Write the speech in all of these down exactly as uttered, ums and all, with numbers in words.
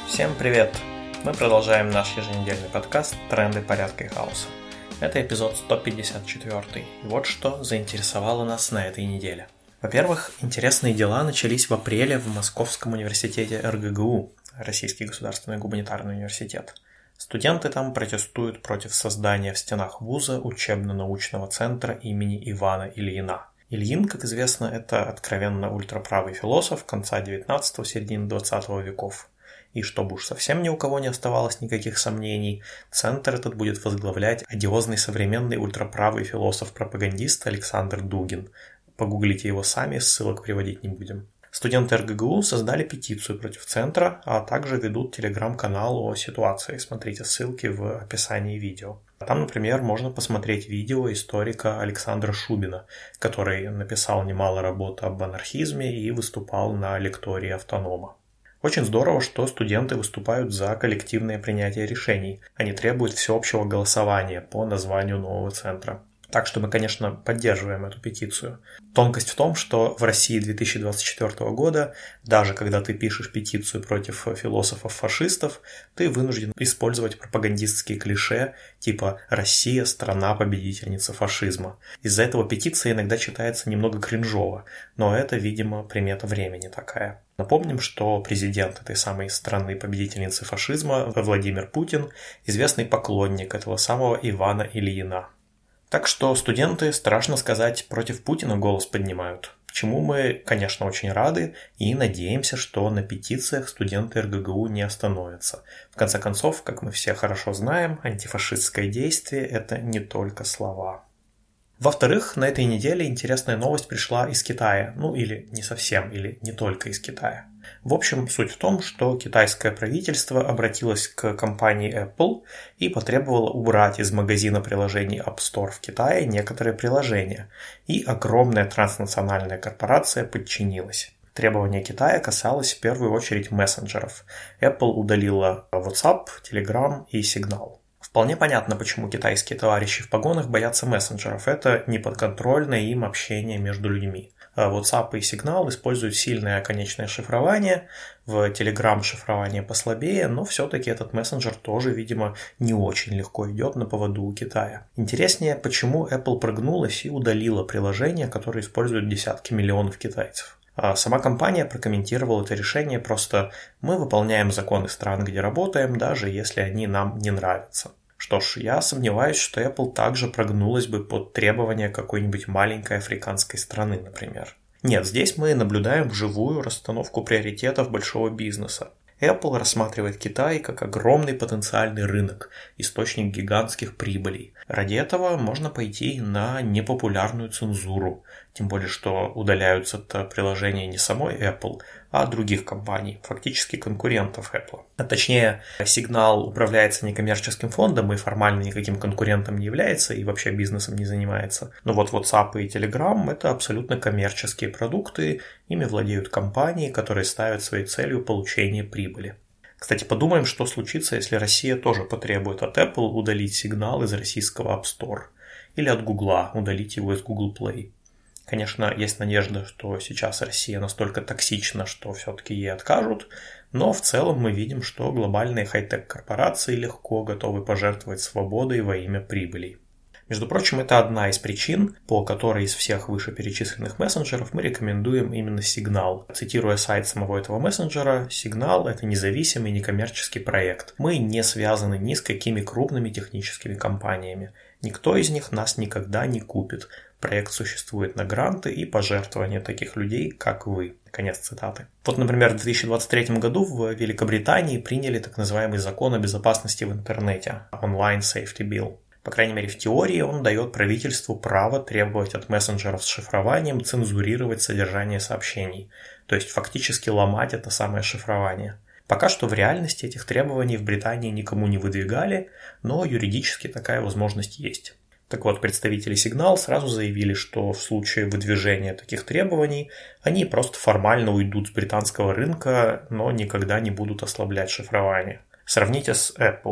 Всем привет! Мы продолжаем наш еженедельный подкаст «Тренды порядка и хаоса». Это эпизод сто пятьдесят четыре. И вот что заинтересовало нас на этой неделе. Во-первых, интересные дела начались в апреле в Московском университете эр гэ гэ у, Российский государственный гуманитарный университет. Студенты там протестуют против создания в стенах вуза учебно-научного центра имени Ивана Ильина. Ильин, как известно, это откровенно ультраправый философ конца девятнадцатого, середины двадцатого веков. И чтобы уж совсем ни у кого не оставалось никаких сомнений, центр этот будет возглавлять одиозный современный ультраправый философ-пропагандист Александр Дугин. Погуглите его сами, ссылок приводить не будем. Студенты эр гэ гэ у создали петицию против центра, а также ведут телеграм-канал о ситуации. Смотрите ссылки в описании видео. Там, например, можно посмотреть видео историка Александра Шубина, который написал немало работ об анархизме и выступал на лектории автонома. Очень здорово, что студенты выступают за коллективное принятие решений. Они требуют всеобщего голосования по названию нового центра. Так что мы, конечно, поддерживаем эту петицию. Тонкость в том, что в России две тысячи двадцать четвёртого года, даже когда ты пишешь петицию против философов-фашистов, ты вынужден использовать пропагандистские клише типа «Россия – страна-победительница фашизма». Из-за этого петиция иногда читается немного кринжово, но это, видимо, примета времени такая. Напомним, что президент этой самой страны-победительницы фашизма Владимир Путин – известный поклонник этого самого Ивана Ильина. Так что студенты, страшно сказать, против Путина голос поднимают, чему мы, конечно, очень рады и надеемся, что на петициях студенты эр гэ гэ у не остановятся. В конце концов, как мы все хорошо знаем, антифашистское действие – это не только слова. Во-вторых, на этой неделе интересная новость пришла из Китая, ну или не совсем, или не только из Китая. В общем, суть в том, что китайское правительство обратилось к компании Apple и потребовало убрать из магазина приложений App Store в Китае некоторые приложения, и огромная транснациональная корпорация подчинилась. Требование Китая касалось в первую очередь мессенджеров. Apple удалила WhatsApp, Telegram и Signal. Вполне понятно, почему китайские товарищи в погонах боятся мессенджеров. Это неподконтрольное им общение между людьми. WhatsApp и Signal используют сильное конечное шифрование, в Telegram шифрование послабее, но все-таки этот мессенджер тоже, видимо, не очень легко идет на поводу у Китая. Интереснее, почему Apple прогнулась и удалила приложения, которые используют десятки миллионов китайцев. Сама компания прокомментировала это решение просто «мы выполняем законы стран, где работаем, даже если они нам не нравятся». Что ж, я сомневаюсь, что Apple также прогнулась бы под требования какой-нибудь маленькой африканской страны, например. Нет, здесь мы наблюдаем вживую расстановку приоритетов большого бизнеса. Apple рассматривает Китай как огромный потенциальный рынок, источник гигантских прибылей. Ради этого можно пойти на непопулярную цензуру, тем более что удаляются-то приложения не самой Apple, а других компаний, фактически конкурентов Apple. А точнее, Signal управляется некоммерческим фондом и формально никаким конкурентом не является и вообще бизнесом не занимается. Но вот WhatsApp и Telegram – это абсолютно коммерческие продукты, ими владеют компании, которые ставят своей целью получение прибыли. Кстати, подумаем, что случится, если Россия тоже потребует от Apple удалить Signal из российского App Store или от Google удалить его из Google Play. Конечно, есть надежда, что сейчас Россия настолько токсична, что все-таки ей откажут, но в целом мы видим, что глобальные хай-тек корпорации легко готовы пожертвовать свободой во имя прибылей. Между прочим, это одна из причин, по которой из всех вышеперечисленных мессенджеров мы рекомендуем именно Signal. Цитируя сайт самого этого мессенджера, Signal – это независимый некоммерческий проект. Мы не связаны ни с какими крупными техническими компаниями. Никто из них нас никогда не купит. Проект существует на гранты и пожертвования таких людей, как вы. Конец цитаты. Вот, например, в две тысячи двадцать третьем году в Великобритании приняли так называемый закон о безопасности в интернете – Online Safety Bill. По крайней мере, в теории он дает правительству право требовать от мессенджеров с шифрованием цензурировать содержание сообщений, то есть фактически ломать это самое шифрование. Пока что в реальности этих требований в Британии никому не выдвигали, но юридически такая возможность есть. Так вот, представители Signal сразу заявили, что в случае выдвижения таких требований они просто формально уйдут с британского рынка, но никогда не будут ослаблять шифрование. Сравните с Apple.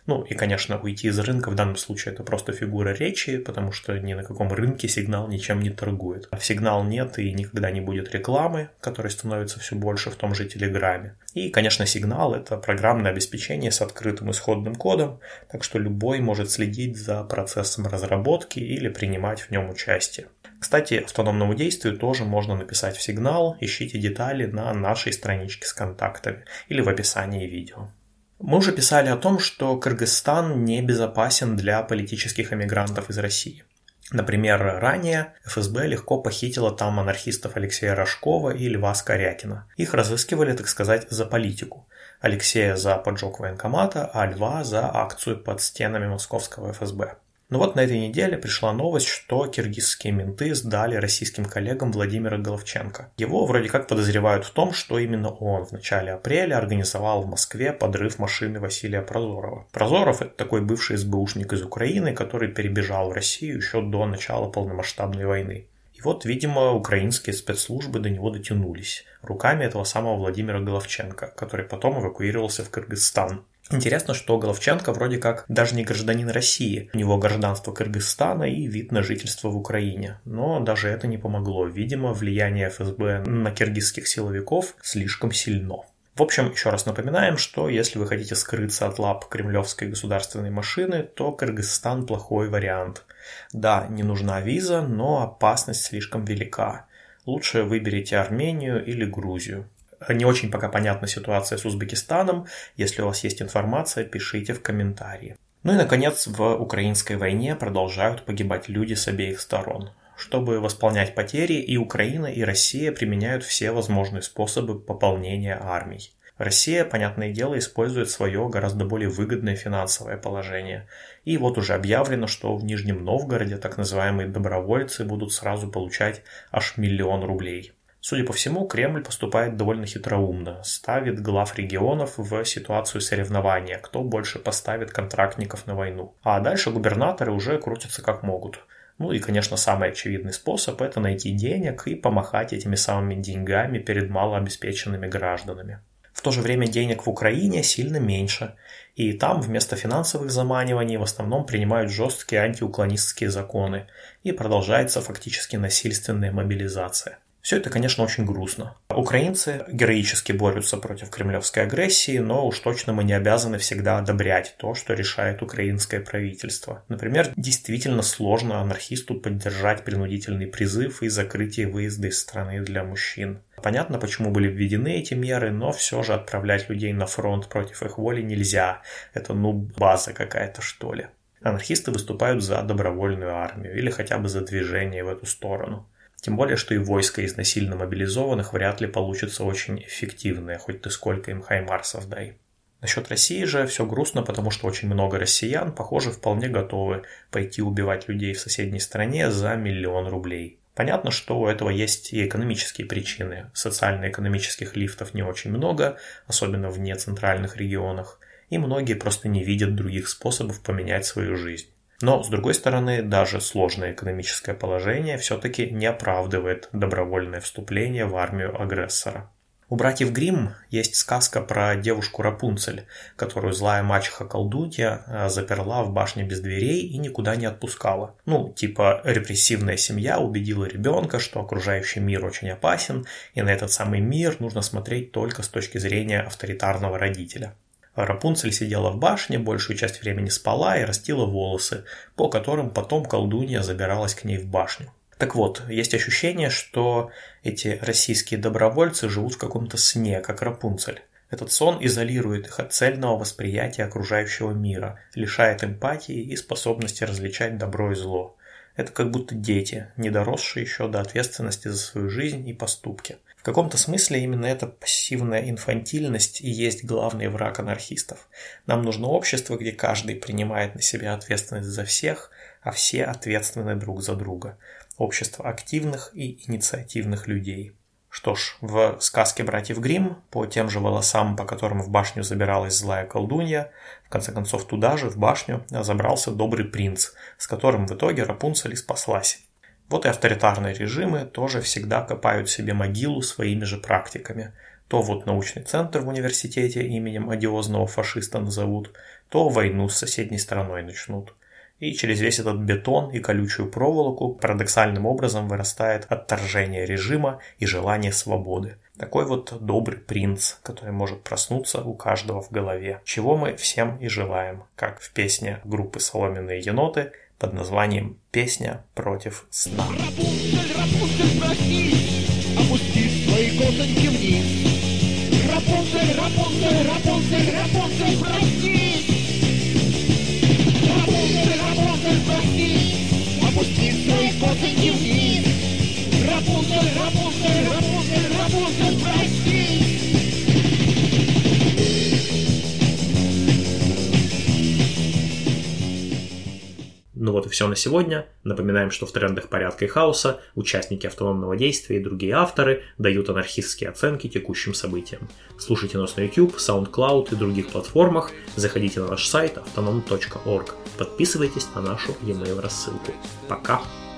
Ну и, конечно, уйти из рынка в данном случае это просто фигура речи, потому что ни на каком рынке сигнал ничем не торгует. В сигнал нет и никогда не будет рекламы, которой становится все больше в том же Телеграме. И, конечно, сигнал – это программное обеспечение с открытым исходным кодом, так что любой может следить за процессом разработки или принимать в нем участие. Кстати, автономному действию тоже можно написать в сигнал, ищите детали на нашей страничке с контактами или в описании видео. Мы уже писали о том, что Кыргызстан небезопасен для политических эмигрантов из России. Например, ранее эф эс бэ легко похитила там анархистов Алексея Рожкова и Льва Скорякина. Их разыскивали, так сказать, за политику. Алексея за поджог военкомата, а Льва за акцию под стенами московского эф эс бэ. Но вот на этой неделе пришла новость, что киргизские менты сдали российским коллегам Владимира Головченко. Его вроде как подозревают в том, что именно он в начале апреля организовал в Москве подрыв машины Василия Прозорова. Прозоров – это такой бывший эс бэ ушник из Украины, который перебежал в Россию еще до начала полномасштабной войны. И вот, видимо, украинские спецслужбы до него дотянулись руками этого самого Владимира Головченко, который потом эвакуировался в Кыргызстан. Интересно, что Головченко вроде как даже не гражданин России. У него гражданство Кыргызстана и вид на жительство в Украине. Но даже это не помогло. Видимо, влияние эф эс бэ на киргизских силовиков слишком сильно. В общем, еще раз напоминаем, что если вы хотите скрыться от лап кремлевской государственной машины, то Кыргызстан плохой вариант. Да, не нужна виза, но опасность слишком велика. Лучше выберите Армению или Грузию. Не очень пока понятна ситуация с Узбекистаном. Если у вас есть информация, пишите в комментарии. Ну и, наконец, в украинской войне продолжают погибать люди с обеих сторон. Чтобы восполнять потери, и Украина, и Россия применяют все возможные способы пополнения армий. Россия, понятное дело, использует свое гораздо более выгодное финансовое положение. И вот уже объявлено, что в Нижнем Новгороде так называемые добровольцы будут сразу получать аж миллион рублей. Судя по всему, Кремль поступает довольно хитроумно, ставит глав регионов в ситуацию соревнования, кто больше поставит контрактников на войну. А дальше губернаторы уже крутятся как могут. Ну и, конечно, самый очевидный способ – это найти денег и помахать этими самыми деньгами перед малообеспеченными гражданами. В то же время денег в Украине сильно меньше, и там вместо финансовых заманиваний в основном принимают жесткие антиуклонистские законы, и продолжается фактически насильственная мобилизация. Все это, конечно, очень грустно. Украинцы героически борются против кремлевской агрессии, но уж точно мы не обязаны всегда одобрять то, что решает украинское правительство. Например, действительно сложно анархисту поддержать принудительный призыв и закрытие выезда из страны для мужчин. Понятно, почему были введены эти меры, но все же отправлять людей на фронт против их воли нельзя. Это, ну, база какая-то, что ли. Анархисты выступают за добровольную армию или хотя бы за движение в эту сторону. Тем более, что и войско из насильно мобилизованных вряд ли получится очень эффективное, хоть ты сколько им хаймарсов дай. Насчет России же все грустно, потому что очень много россиян, похоже, вполне готовы пойти убивать людей в соседней стране за миллион рублей. Понятно, что у этого есть и экономические причины. Социально-экономических лифтов не очень много, особенно в нецентральных регионах, и многие просто не видят других способов поменять свою жизнь. Но, с другой стороны, даже сложное экономическое положение все-таки не оправдывает добровольное вступление в армию агрессора. У братьев Гримм есть сказка про девушку Рапунцель, которую злая мачеха-колдунья заперла в башне без дверей и никуда не отпускала. Ну, типа репрессивная семья убедила ребенка, что окружающий мир очень опасен, и на этот самый мир нужно смотреть только с точки зрения авторитарного родителя. Рапунцель сидела в башне, большую часть времени спала и растила волосы, по которым потом колдунья забиралась к ней в башню. Так вот, есть ощущение, что эти российские добровольцы живут в каком-то сне, как Рапунцель. Этот сон изолирует их от цельного восприятия окружающего мира, лишает эмпатии и способности различать добро и зло. Это как будто дети, не доросшие еще до ответственности за свою жизнь и поступки. В каком-то смысле именно эта пассивная инфантильность и есть главный враг анархистов. Нам нужно общество, где каждый принимает на себя ответственность за всех, а все ответственны друг за друга. Общество активных и инициативных людей. Что ж, в сказке братьев Гримм, по тем же волосам, по которым в башню забиралась злая колдунья, в конце концов туда же, в башню, забрался добрый принц, с которым в итоге Рапунцель и спаслась. Вот и авторитарные режимы тоже всегда копают себе могилу своими же практиками. то вот научный центр в университете именем одиозного фашиста назовут, то войну с соседней страной начнут. И через весь этот бетон и колючую проволоку парадоксальным образом вырастает отторжение режима и желание свободы. Такой вот добрый принц, который может проснуться у каждого в голове, чего мы всем и желаем, как в песне группы «Соломенные еноты» под названием «Песня против сна». Рапунцель, Рапунцель, проснись, опусти свои косоньки вниз. Рапунцель, Рапунцель, Рапунцель, Рапунцель, проснись. Рапунцель, Рапунцель, проснись, опусти свои косоньки вниз. Рапунцель, Рапунцель, Рапунцель, Рапунцель, проснись. Ну вот и все на сегодня. Напоминаем, что в трендах порядка и хаоса участники автономного действия и другие авторы дают анархистские оценки текущим событиям. Слушайте нас на YouTube, SoundCloud и других платформах. Заходите на наш сайт автоном точка орг. Подписывайтесь на нашу e-mail рассылку. Пока!